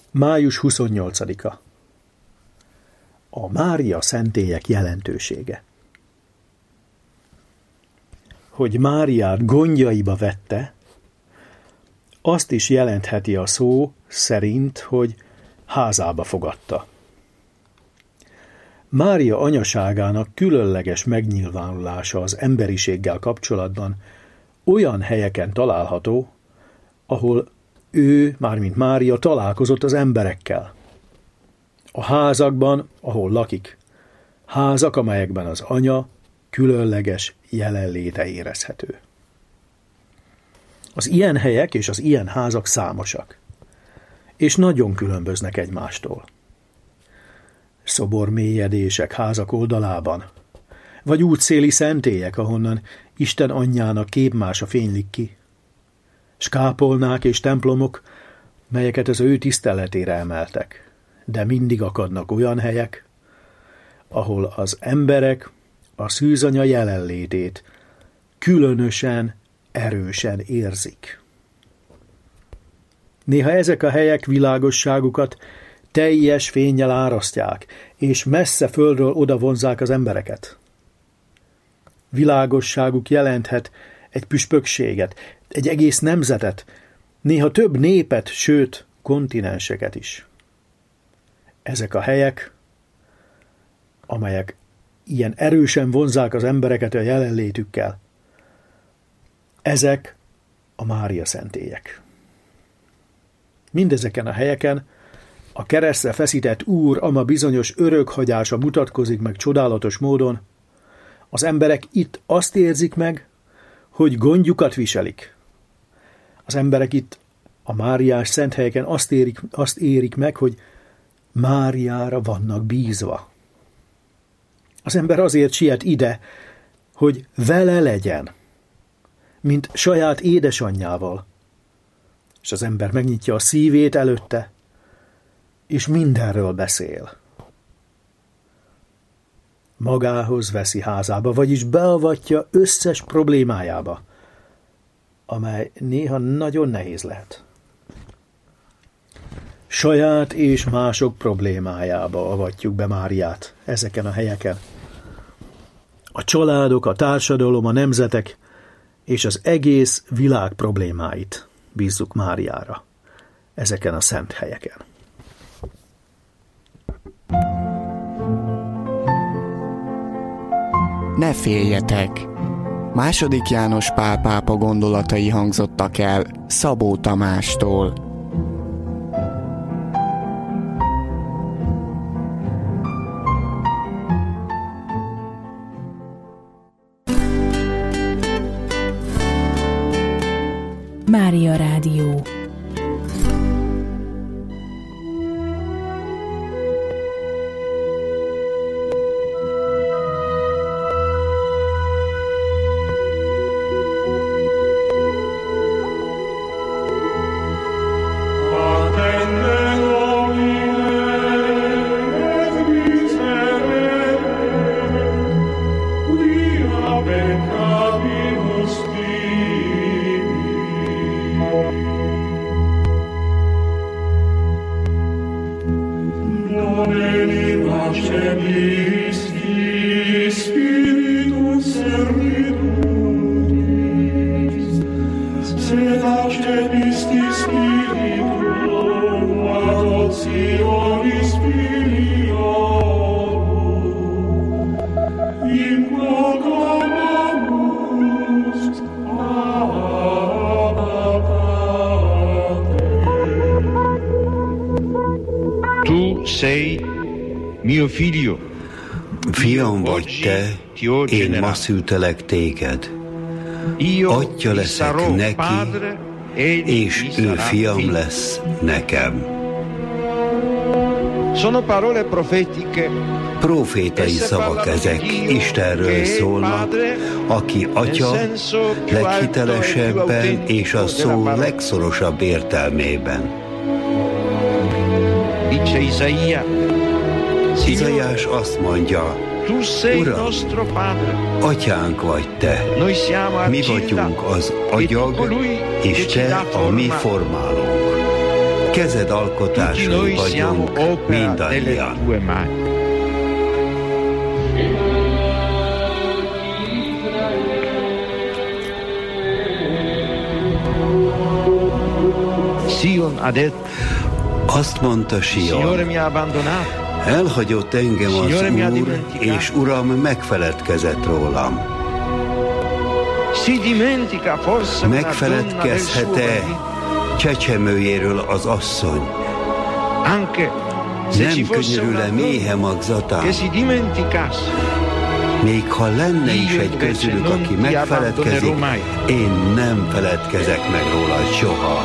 Május 28-a. A Mária szentélyek jelentősége. Hogy Máriát gondjaiba vette, azt is jelentheti a szó szerint, hogy házába fogadta. Mária anyaságának különleges megnyilvánulása az emberiséggel kapcsolatban olyan helyeken található, ahol ő, mármint Mária, találkozott az emberekkel. A házakban, ahol lakik. Házak, amelyekben az anya különleges jelenléte érezhető. Az ilyen helyek és az ilyen házak számosak, és nagyon különböznek egymástól. Szobormélyedések házak oldalában, vagy útszéli szentélyek, ahonnan Isten anyjának képmása fénylik ki, s kápolnák és templomok, melyeket az ő tiszteletére emeltek, de mindig akadnak olyan helyek, ahol az emberek a szűzanya jelenlétét különösen, erősen érzik. Néha ezek a helyek világosságukat teljes fénnyel árasztják, és messze földről odavonzák az embereket. Világosságuk jelenthet egy püspökséget, egy egész nemzetet, néha több népet, sőt, kontinenseket is. Ezek a helyek, amelyek ilyen erősen vonzzák az embereket a jelenlétükkel, ezek a Mária szentélyek. Mindezeken a helyeken a keresztre feszített Úr ama bizonyos örökhagyása mutatkozik meg csodálatos módon. Az emberek itt azt érzik meg, hogy gondjukat viselik. Az emberek itt a máriás szent helyeken azt érik meg, hogy Máriára vannak bízva. Az ember azért siet ide, hogy vele legyen, mint saját édesanyjával. És az ember megnyitja a szívét előtte, és mindenről beszél. Magához veszi házába, vagyis beavatja összes problémájába, amely néha nagyon nehéz lehet. Saját és mások problémájába avatjuk be Máriát ezeken a helyeken. A családok, a társadalom, a nemzetek és az egész világ problémáit bízzuk Máriára ezeken a szent helyeken. Ne féljetek! II. János Pál pápa gondolatai hangzottak el Szabó Tamástól. Mária Rádió. Fiam vagy te, én ma szültelek téged. Atya leszek neki, és ő fiam lesz nekem. Profétai szavak ezek, Istenről szólnak, aki atya leghitelesebben és a szó legszorosabb értelmében. Izaiás azt mondja, Uram, atyánk vagy te, mi vagyunk az agyag, és te a mi formálónk. kezed alkotásai vagyunk mindannyian. Azt mondta Sion, elhagyott engem az Úr, és Uram megfeledkezett rólam. Megfeledkezhet-e csecsemőjéről az asszony? Nem könyörül-e méhe magzatán? Még ha lenne is egy közülük, aki megfeledkezik, én nem feledkezek meg róla soha.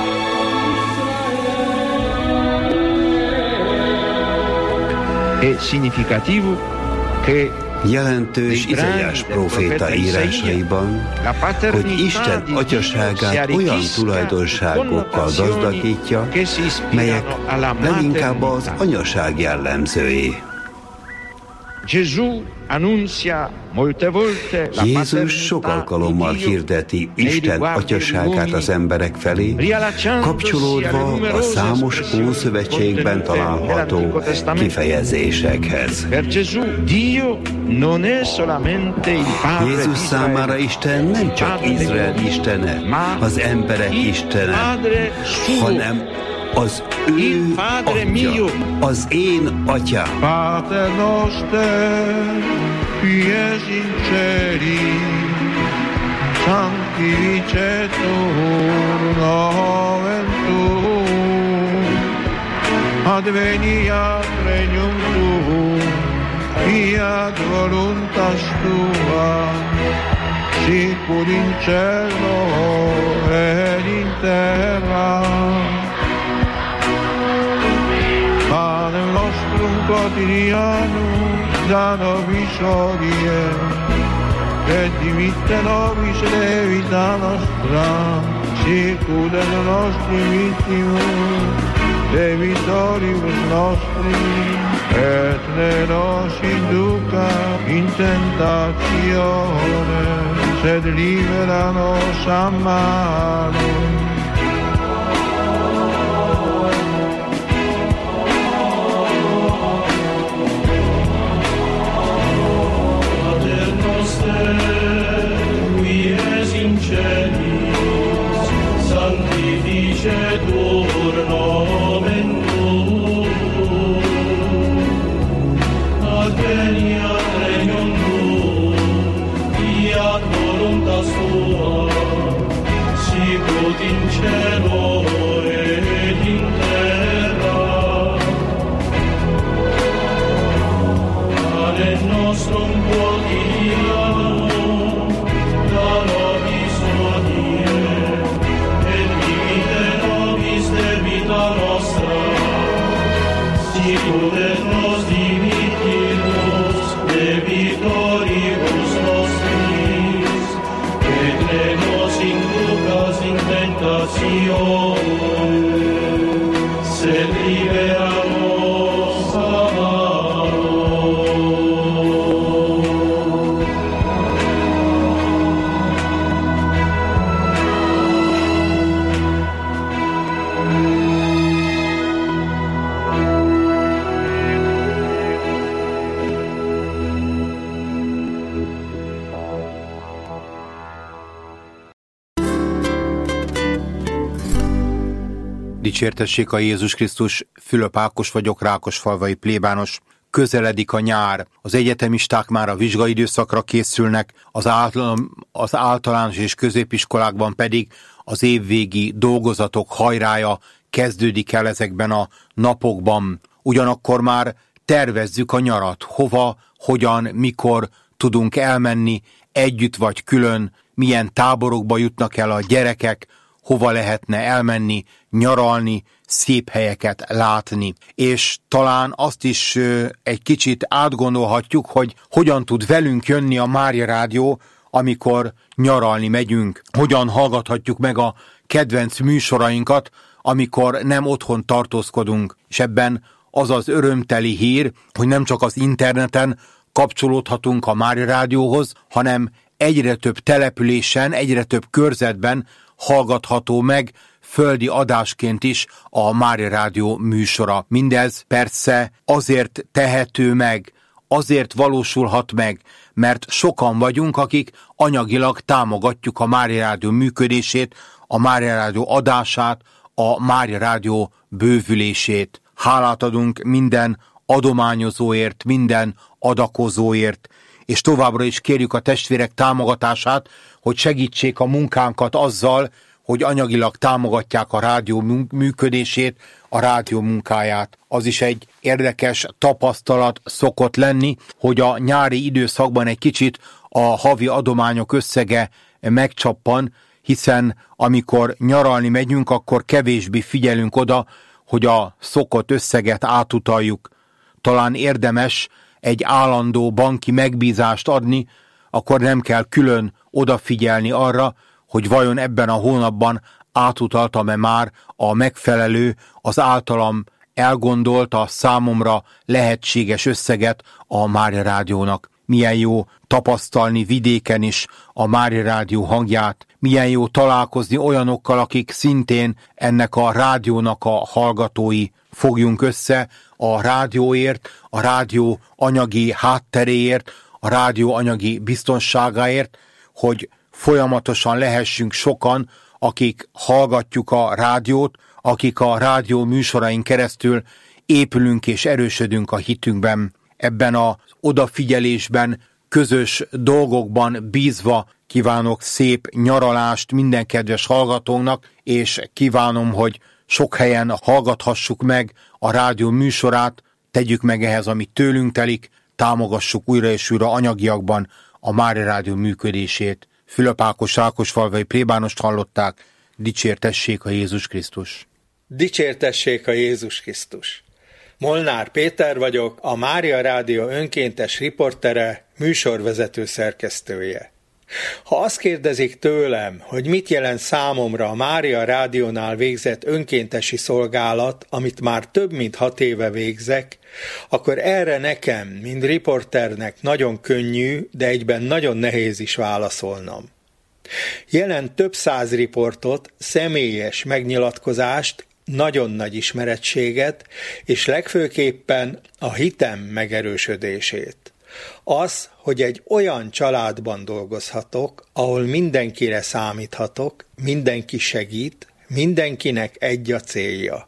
Jelentős Izaiás próféta írásaiban, hogy Isten atyaságát olyan tulajdonságokkal gazdagítja, melyek leginkább az anyaság jellemzői. Jézus sok alkalommal hirdeti Isten atyaságát az emberek felé, kapcsolódva a számos Ószövetségben található kifejezésekhez. Jézus számára Isten nem csak Izrael istene, az emberek istene, hanem az ő atya, az én atyám. Pater noster, qui es in celi, sanctificetur nomen tuum, adveniat regnum tuum, fiat voluntas tua, sicur in cielo et in terra. Panem nostrum quotidianum da nobis hodie, et dimitte nobis debita nostra, sicut et nostri victimus debitoribus nostri, et ne nos induca in tentatione, sed libera nos a malo. Sanctificetur nomen tuum, adveniat regnum tuum, fiat voluntas tua, sicut in cielo et in terra. Panem nostrum quotidianum da nobis hodie, debita nostra, sicut et nos dimittimus debitoribus nostris, et ne nos inducas in tentatione, sed libera nos a malo. Dicsértessék a Jézus Krisztus, Fülöp Ákos vagyok, Rákosfalvai plébános. Közeledik a nyár, az egyetemisták már a vizsgaidőszakra készülnek, az általános és középiskolákban pedig az évvégi dolgozatok hajrája kezdődik el ezekben a napokban. Ugyanakkor már tervezzük a nyarat, hova, hogyan, mikor tudunk elmenni, együtt vagy külön, milyen táborokba jutnak el a gyerekek, hova lehetne elmenni, nyaralni, szép helyeket látni. És talán azt is egy kicsit átgondolhatjuk, hogy hogyan tud velünk jönni a Mária Rádió, amikor nyaralni megyünk. Hogyan hallgathatjuk meg a kedvenc műsorainkat, amikor nem otthon tartózkodunk. És ebben az az örömteli hír, hogy nem csak az interneten kapcsolódhatunk a Mária Rádióhoz, hanem egyre több településen, egyre több körzetben hallgatható meg földi adásként is a Mária Rádió műsora. Mindez persze azért tehető meg, azért valósulhat meg, mert sokan vagyunk, akik anyagilag támogatjuk a Mária Rádió működését, a Mária Rádió adását, a Mária Rádió bővülését. Hálát adunk minden adományozóért, minden adakozóért, és továbbra is kérjük a testvérek támogatását, hogy segítsék a munkánkat azzal, hogy anyagilag támogatják a rádió működését, a rádió munkáját. Az is egy érdekes tapasztalat szokott lenni, hogy a nyári időszakban egy kicsit a havi adományok összege megcsappan, hiszen amikor nyaralni megyünk, akkor kevésbé figyelünk oda, hogy a szokott összeget átutaljuk. Talán érdemes egy állandó banki megbízást adni, akkor nem kell külön odafigyelni arra, hogy vajon ebben a hónapban átutaltam-e már a megfelelő, az általam elgondolt, a számomra lehetséges összeget a Mária Rádiónak. Milyen jó tapasztalni vidéken is a Mária Rádió hangját, milyen jó találkozni olyanokkal, akik szintén ennek a rádiónak a hallgatói. Fogjunk össze a rádióért, a rádió anyagi hátteréért, a rádió anyagi biztonságáért, hogy folyamatosan lehessünk sokan, akik hallgatjuk a rádiót, akik a rádió műsorain keresztül épülünk és erősödünk a hitünkben. Ebben az odafigyelésben, közös dolgokban bízva kívánok szép nyaralást minden kedves hallgatónak, és kívánom, hogy sok helyen hallgathassuk meg a rádió műsorát, tegyük meg ehhez, amit tőlünk telik, támogassuk újra és újra anyagiakban a Mária Rádió működését. Fülöp Ákos rákosfalvai plébánost hallották, dicsértessék a Jézus Krisztus. Dicsértessék a Jézus Krisztus. Molnár Péter vagyok, a Mária Rádió önkéntes riportere, műsorvezető szerkesztője. Ha azt kérdezik tőlem, hogy mit jelent számomra a Mária Rádiónál végzett önkéntesi szolgálat, amit már több mint 6 éve végzek, akkor erre nekem, mint riporternek nagyon könnyű, de egyben nagyon nehéz is válaszolnom. Jelent több 100 riportot, személyes megnyilatkozást, nagyon nagy ismerettséget, és legfőképpen a hitem megerősödését. Az, hogy egy olyan családban dolgozhatok, ahol mindenkire számíthatok, mindenki segít, mindenkinek egy a célja.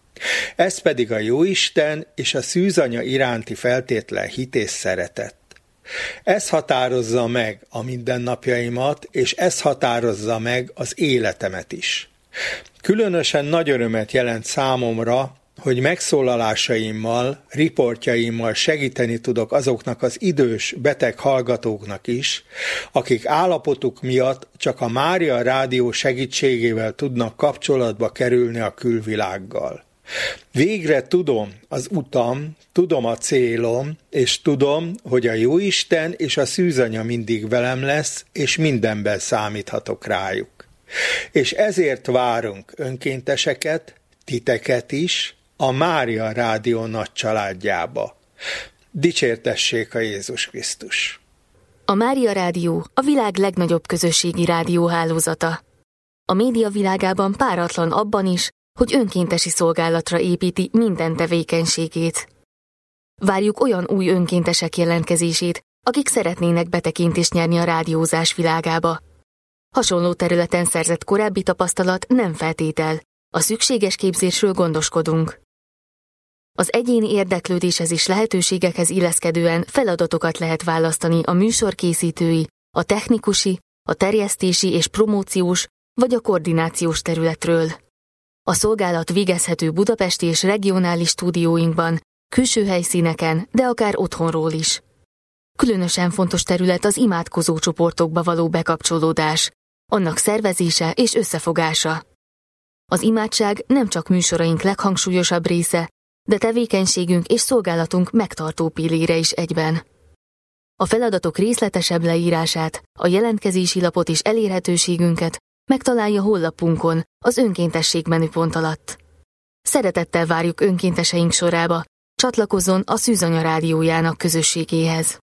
Ez pedig a Jóisten és a szűzanya iránti feltétlen hit és szeretet. Ez határozza meg a mindennapjaimat, és ez határozza meg az életemet is. Különösen nagy örömet jelent számomra, hogy megszólalásaimmal, riportjaimmal segíteni tudok azoknak az idős, beteg hallgatóknak is, akik állapotuk miatt csak a Mária Rádió segítségével tudnak kapcsolatba kerülni a külvilággal. Végre tudom az utam, tudom a célom, és tudom, hogy a Jóisten és a szűzanya mindig velem lesz, és mindenben számíthatok rájuk. És ezért várunk önkénteseket, titeket is, a Mária Rádió nagy családjába. Dicsértessék a Jézus Krisztus! A Mária Rádió a világ legnagyobb közösségi rádióhálózata. A média világában páratlan abban is, hogy önkéntesi szolgálatra építi minden tevékenységét. Várjuk olyan új önkéntesek jelentkezését, akik szeretnének betekintést nyerni a rádiózás világába. Hasonló területen szerzett korábbi tapasztalat nem feltétel, a szükséges képzésről gondoskodunk. Az egyéni érdeklődéshez és lehetőségekhez illeszkedően feladatokat lehet választani a műsorkészítői, a technikusi, a terjesztési és promóciós vagy a koordinációs területről. A szolgálat végezhető budapesti és regionális stúdióinkban, külső helyszíneken, de akár otthonról is. Különösen fontos terület az imádkozó csoportokba való bekapcsolódás, annak szervezése és összefogása. Az imádság nem csak műsoraink leghangsúlyosabb része, de tevékenységünk és szolgálatunk megtartó pillére is egyben. A feladatok részletesebb leírását, a jelentkezési lapot és elérhetőségünket megtalálja honlapunkon, az önkéntesség menüpont alatt. Szeretettel várjuk önkénteseink sorába, csatlakozzon a Szűzanya Rádiójának közösségéhez.